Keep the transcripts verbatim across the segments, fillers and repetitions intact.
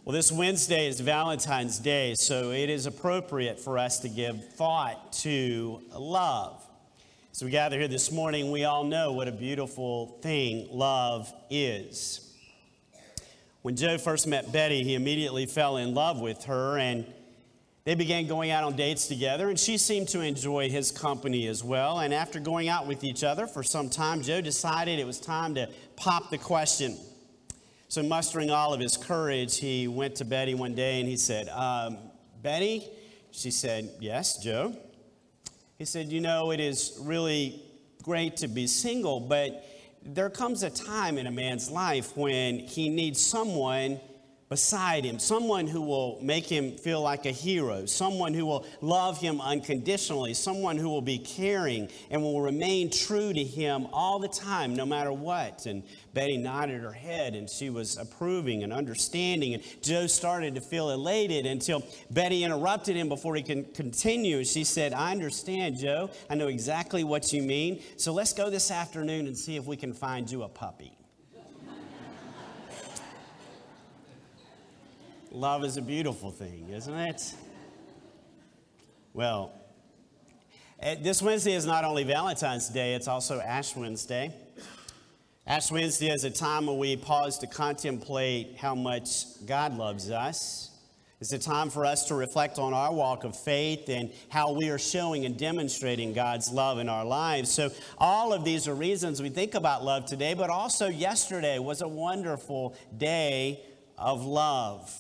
Well, this Wednesday is Valentine's Day, so it is appropriate for us to give thought to love. So we gather here this morning, we all know what a beautiful thing love is. When Joe first met Betty, he immediately fell in love with her, and they began going out on dates together, and she seemed to enjoy his company as well. And after going out with each other for some time, Joe decided it was time to pop the question. So mustering all of his courage, he went to Betty one day and he said, um, Betty? She said, yes, Joe. He said, you know, it is really great to be single, but there comes a time in a man's life when he needs someone beside him, someone who will make him feel like a hero, someone who will love him unconditionally, someone who will be caring and will remain true to him all the time, no matter what. And Betty nodded her head, and she was approving and understanding, and Joe started to feel elated until Betty interrupted him before he could continue. She said, I understand, Joe. I know exactly what you mean. So let's go this afternoon and see if we can find you a puppy. Love is a beautiful thing, isn't it? Well, this Wednesday is not only Valentine's Day, it's also Ash Wednesday. Ash Wednesday is a time when we pause to contemplate how much God loves us. It's a time for us to reflect on our walk of faith and how we are showing and demonstrating God's love in our lives. So all of these are reasons we think about love today, but also yesterday was a wonderful day of love.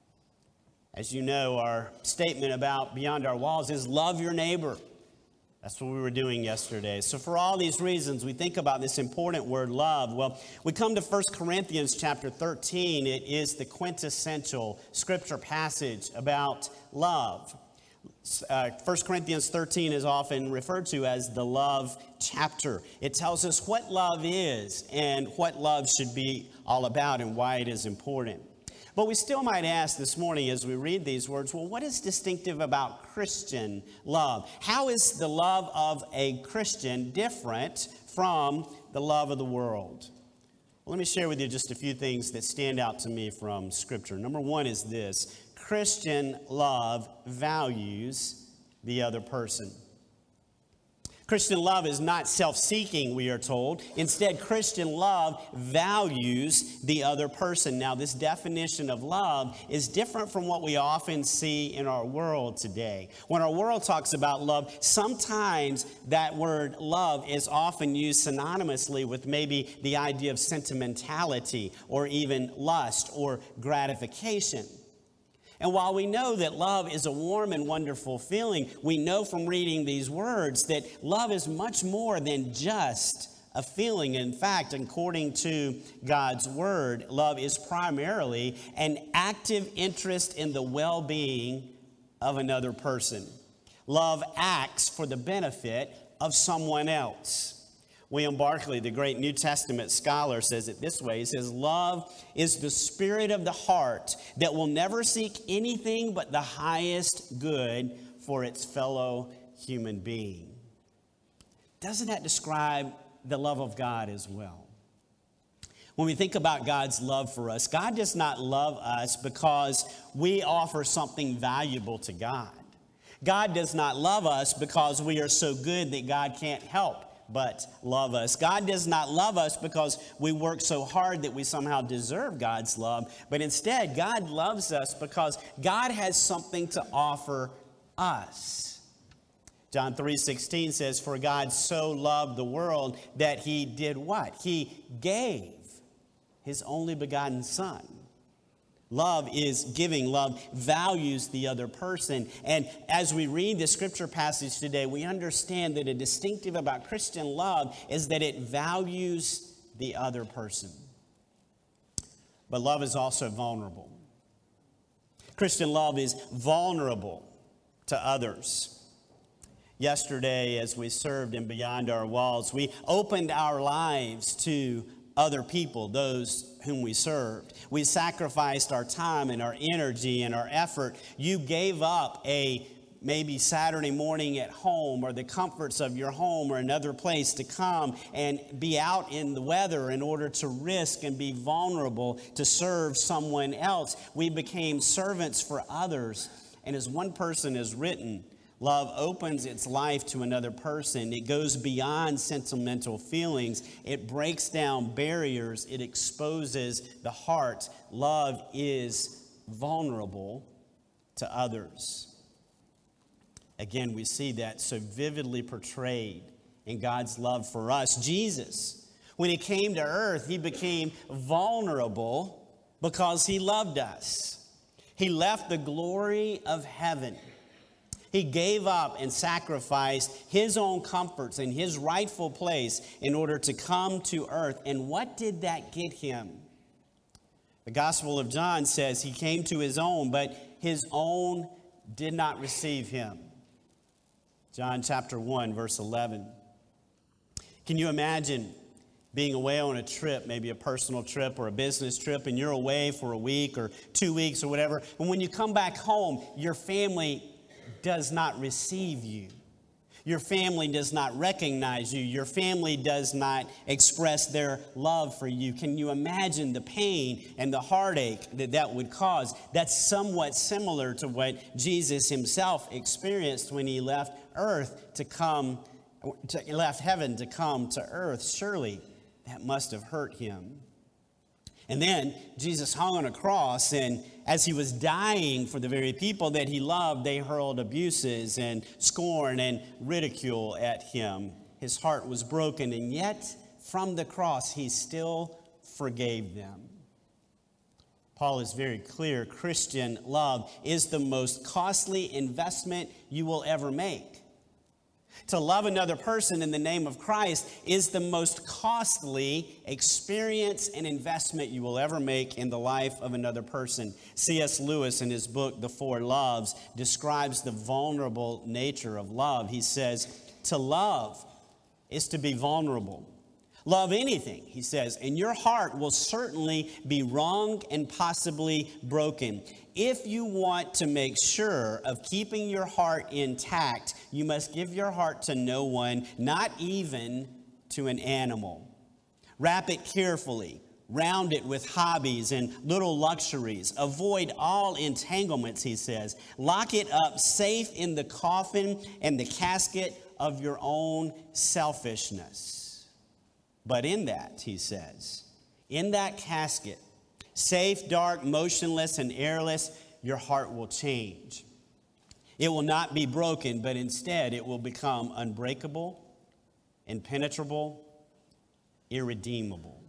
As you know, our statement about Beyond Our Walls is love your neighbor. That's what we were doing yesterday. So for all these reasons, we think about this important word love. Well, we come to First Corinthians chapter thirteen. It is the quintessential scripture passage about love. Uh, First Corinthians thirteen is often referred to as the love chapter. It tells us what love is and what love should be all about and why it is important. But we still might ask this morning as we read these words, well, what is distinctive about Christian love? How is the love of a Christian different from the love of the world? Well, let me share with you just a few things that stand out to me from Scripture. Number one is this: Christian love values the other person. Christian love is not self-seeking, we are told. Instead, Christian love values the other person. Now, this definition of love is different from what we often see in our world today. When our world talks about love, sometimes that word love is often used synonymously with maybe the idea of sentimentality or even lust or gratification. And while we know that love is a warm and wonderful feeling, we know from reading these words that love is much more than just a feeling. In fact, according to God's word, love is primarily an active interest in the well-being of another person. Love acts for the benefit of someone else. William Barclay, the great New Testament scholar, says it this way. He says, love is the spirit of the heart that will never seek anything but the highest good for its fellow human being. Doesn't that describe the love of God as well? When we think about God's love for us, God does not love us because we offer something valuable to God. God does not love us because we are so good that God can't help but love us. God does not love us because we work so hard that we somehow deserve God's love, but instead, God loves us because God has something to offer us. John three sixteen says, for God so loved the world that he did what? He gave his only begotten Son. Love is giving. Love values the other person. And as we read the scripture passage today, we understand that a distinctive about Christian love is that it values the other person. But love is also vulnerable. Christian love is vulnerable to others. Yesterday, as we served in Beyond Our Walls, we opened our lives to other people, those whom we served. We sacrificed our time and our energy and our effort. You gave up a maybe Saturday morning at home or the comforts of your home or another place to come and be out in the weather in order to risk and be vulnerable to serve someone else. We became servants for others. And as one person has written, love opens its life to another person. It goes beyond sentimental feelings. It breaks down barriers. It exposes the heart. Love is vulnerable to others. Again, we see that so vividly portrayed in God's love for us. Jesus, when he came to earth, he became vulnerable because he loved us. He left the glory of heaven. He gave up and sacrificed his own comforts and his rightful place in order to come to earth. And what did that get him? The Gospel of John says he came to his own, but his own did not receive him. John chapter one, verse eleven. Can you imagine being away on a trip, maybe a personal trip or a business trip, and you're away for a week or two weeks or whatever, and when you come back home, your family does not receive you. Your family does not recognize you. Your family does not express their love for you. Can you imagine the pain and the heartache that that would cause? That's somewhat similar to what Jesus himself experienced when he left earth to come, to, left heaven to come to earth. Surely that must have hurt him. And then Jesus hung on a cross, and as he was dying for the very people that he loved, they hurled abuses and scorn and ridicule at him. His heart was broken, and yet from the cross he still forgave them. Paul is very clear. Christian love is the most costly investment you will ever make. To love another person in the name of Christ is the most costly experience and investment you will ever make in the life of another person. C S Lewis, in his book, The Four Loves, describes the vulnerable nature of love. He says, to love is to be vulnerable. Love anything, he says, and your heart will certainly be wronged and possibly broken. If you want to make sure of keeping your heart intact, you must give your heart to no one, not even to an animal. Wrap it carefully. Round it with hobbies and little luxuries. Avoid all entanglements, he says. Lock it up safe in the coffin and the casket of your own selfishness. But in that, he says, in that casket, safe, dark, motionless, and airless, your heart will change. It will not be broken, but instead it will become unbreakable, impenetrable, irredeemable.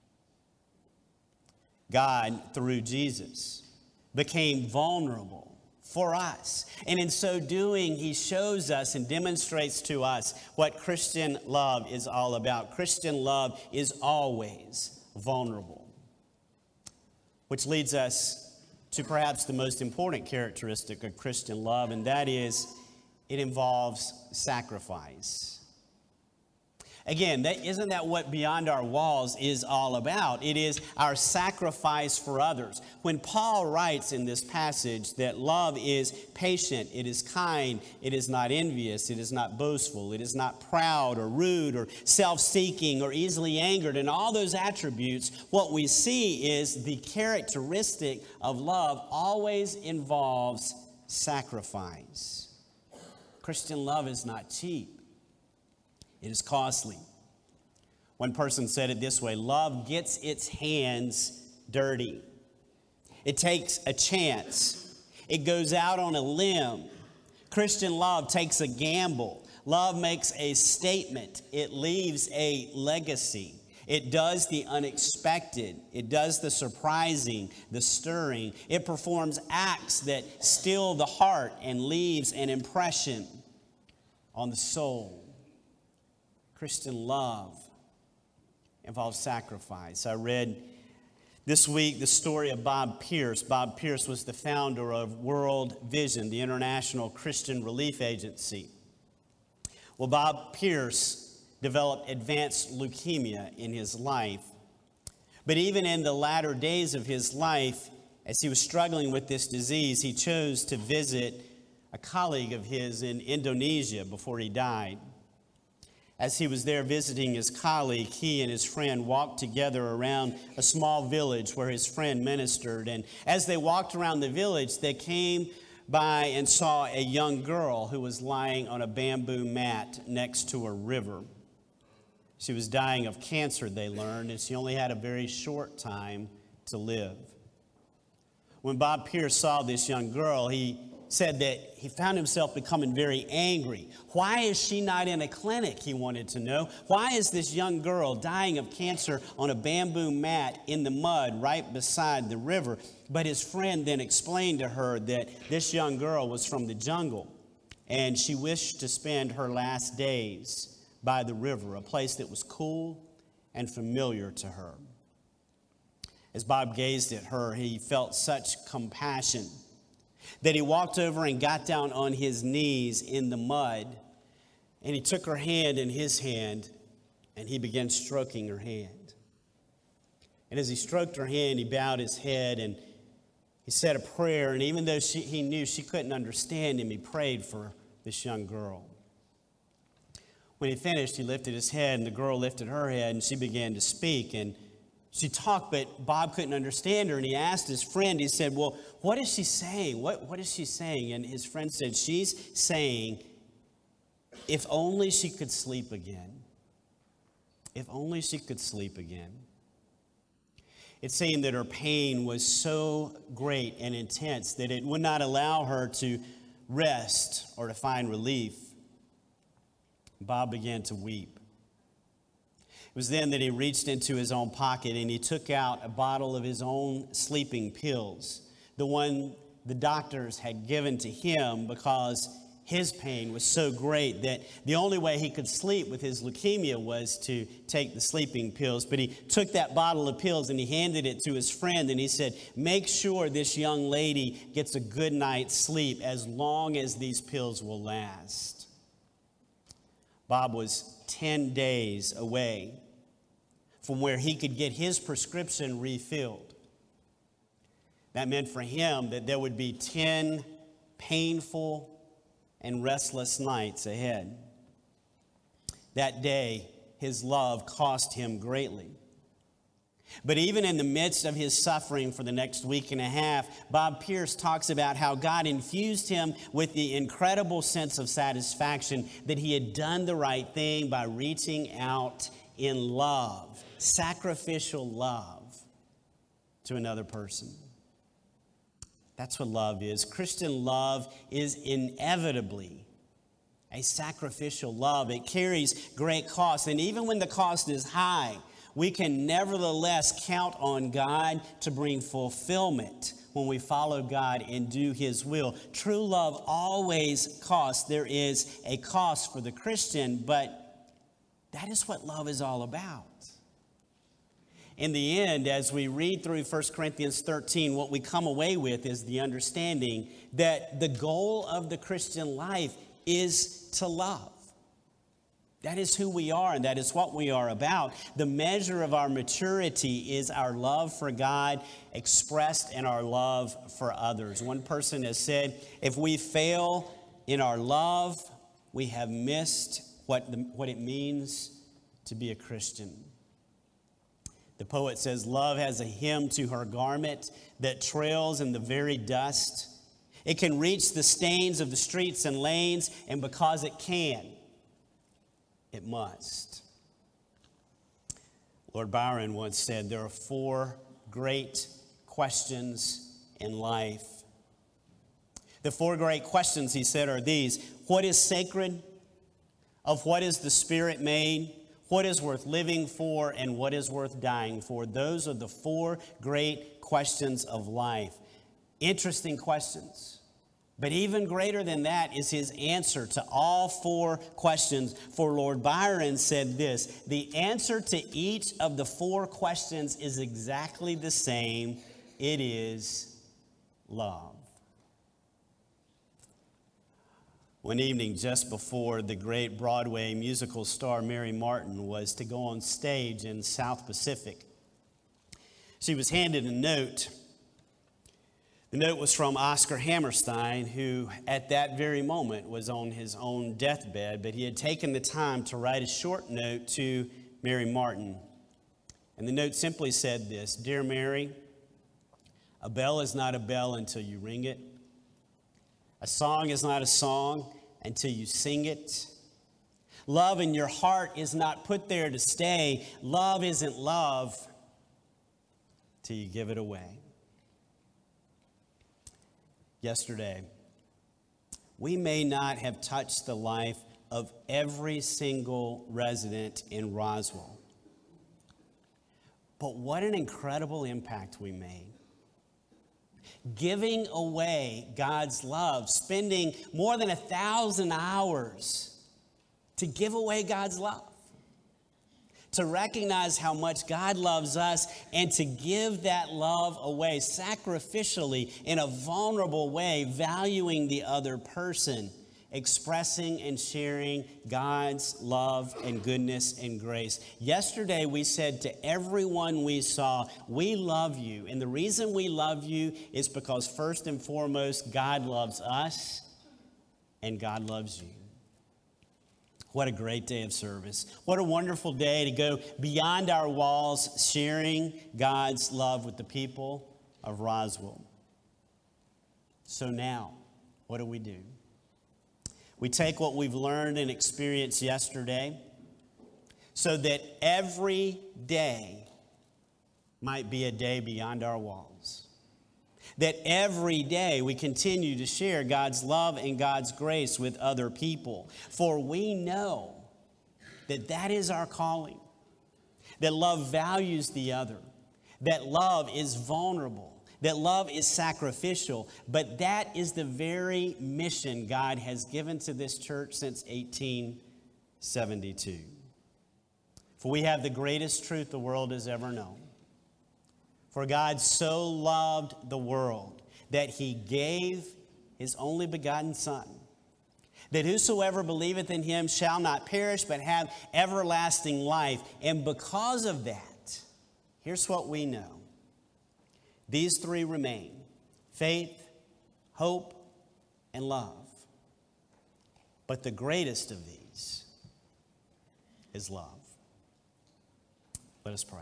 God, through Jesus, became vulnerable for us. And in so doing, he shows us and demonstrates to us what Christian love is all about. Christian love is always vulnerable. Which leads us to perhaps the most important characteristic of Christian love, and that is it involves sacrifice. Again, that, isn't that what Beyond Our Walls is all about? It is our sacrifice for others. When Paul writes in this passage that love is patient, it is kind, it is not envious, it is not boastful, it is not proud or rude or self-seeking or easily angered, and all those attributes, what we see is the characteristic of love always involves sacrifice. Christian love is not cheap. It is costly. One person said it this way: love gets its hands dirty. It takes a chance. It goes out on a limb. Christian love takes a gamble. Love makes a statement. It leaves a legacy. It does the unexpected. It does the surprising, the stirring. It performs acts that still the heart and leaves an impression on the soul. Christian love involves sacrifice. I read this week the story of Bob Pierce. Bob Pierce was the founder of World Vision, the international Christian relief agency. Well, Bob Pierce developed advanced leukemia in his life. But even in the latter days of his life, as he was struggling with this disease, he chose to visit a colleague of his in Indonesia before he died. As he was there visiting his colleague, he and his friend walked together around a small village where his friend ministered. And as they walked around the village, they came by and saw a young girl who was lying on a bamboo mat next to a river. She was dying of cancer, they learned, and she only had a very short time to live. When Bob Pierce saw this young girl, he said that he found himself becoming very angry. Why is she not in a clinic, he wanted to know. Why is this young girl dying of cancer on a bamboo mat in the mud right beside the river? But his friend then explained to her that this young girl was from the jungle, and she wished to spend her last days by the river, a place that was cool and familiar to her. As Bob gazed at her, he felt such compassion that he walked over and got down on his knees in the mud, and he took her hand in his hand, and he began stroking her hand. And as he stroked her hand, he bowed his head, and he said a prayer, and even though she, he knew she couldn't understand him, he prayed for this young girl. When he finished, he lifted his head, and the girl lifted her head, and she began to speak, and she talked, but Bob couldn't understand her, and he asked his friend, he said, well, what is she saying? What, what is she saying? And his friend said, she's saying, if only she could sleep again. If only she could sleep again. It seemed that her pain was so great and intense that it would not allow her to rest or to find relief. Bob began to weep. It was then that he reached into his own pocket and he took out a bottle of his own sleeping pills, the one the doctors had given to him because his pain was so great that the only way he could sleep with his leukemia was to take the sleeping pills. But he took that bottle of pills and he handed it to his friend and he said, make sure this young lady gets a good night's sleep as long as these pills will last. Bob was ten days away from where he could get his prescription refilled. That meant for him that there would be ten painful and restless nights ahead. That day, his love cost him greatly. But even in the midst of his suffering for the next week and a half, Bob Pierce talks about how God infused him with the incredible sense of satisfaction that he had done the right thing by reaching out in love, sacrificial love to another person. That's what love is. Christian love is inevitably a sacrificial love. It carries great cost. And even when the cost is high, we can nevertheless count on God to bring fulfillment when we follow God and do His will. True love always costs. There is a cost for the Christian, but that is what love is all about. In the end, as we read through First Corinthians thirteen, what we come away with is the understanding that the goal of the Christian life is to love. That is who we are, and that is what we are about. The measure of our maturity is our love for God expressed in our love for others. One person has said, if we fail in our love, we have missed what, the, what it means to be a Christian. The poet says, love has a hem to her garment that trails in the very dust. It can reach the stains of the streets and lanes, and because it can, it must. Lord Byron once said, there are four great questions in life. The four great questions, he said, are these. What is sacred? Of what is the Spirit made? What is worth living for? And what is worth dying for? Those are the four great questions of life. Interesting questions. But even greater than that is his answer to all four questions. For Lord Byron said this, the answer to each of the four questions is exactly the same. It is love. One evening just before the great Broadway musical star Mary Martin was to go on stage in South Pacific, she was handed a note The note was from Oscar Hammerstein, who at that very moment was on his own deathbed, but he had taken the time to write a short note to Mary Martin. And the note simply said this: Dear Mary, a bell is not a bell until you ring it. A song is not a song until you sing it. Love in your heart is not put there to stay. Love isn't love till you give it away. Yesterday, we may not have touched the life of every single resident in Roswell, but what an incredible impact we made. Giving away God's love, spending more than a thousand hours to give away God's love, to recognize how much God loves us and to give that love away sacrificially in a vulnerable way, valuing the other person, expressing and sharing God's love and goodness and grace. Yesterday, we said to everyone we saw, we love you. And the reason we love you is because first and foremost, God loves us and God loves you. What a great day of service. What a wonderful day to go beyond our walls, sharing God's love with the people of Roswell. So now, what do we do? We take what we've learned and experienced yesterday so that every day might be a day beyond our walls. That every day we continue to share God's love and God's grace with other people. For we know that that is our calling. That love values the other. That love is vulnerable. That love is sacrificial. But that is the very mission God has given to this church since eighteen seventy-two. For we have the greatest truth the world has ever known. For God so loved the world that he gave his only begotten Son, that whosoever believeth in him shall not perish but have everlasting life. And because of that, here's what we know. These three remain: faith, hope, and love. But the greatest of these is love. Let us pray.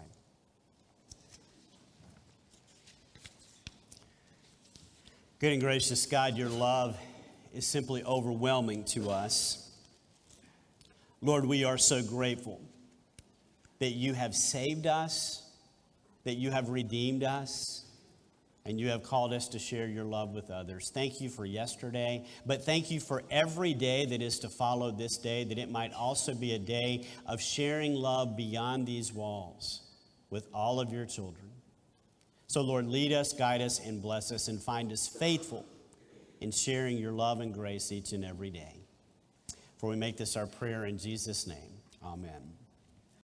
Good and gracious God, your love is simply overwhelming to us. Lord, we are so grateful that you have saved us, that you have redeemed us, and you have called us to share your love with others. Thank you for yesterday, but thank you for every day that is to follow this day, that it might also be a day of sharing love beyond these walls with all of your children. So, Lord, lead us, guide us, and bless us, and find us faithful in sharing your love and grace each and every day. For we make this our prayer in Jesus' name. Amen.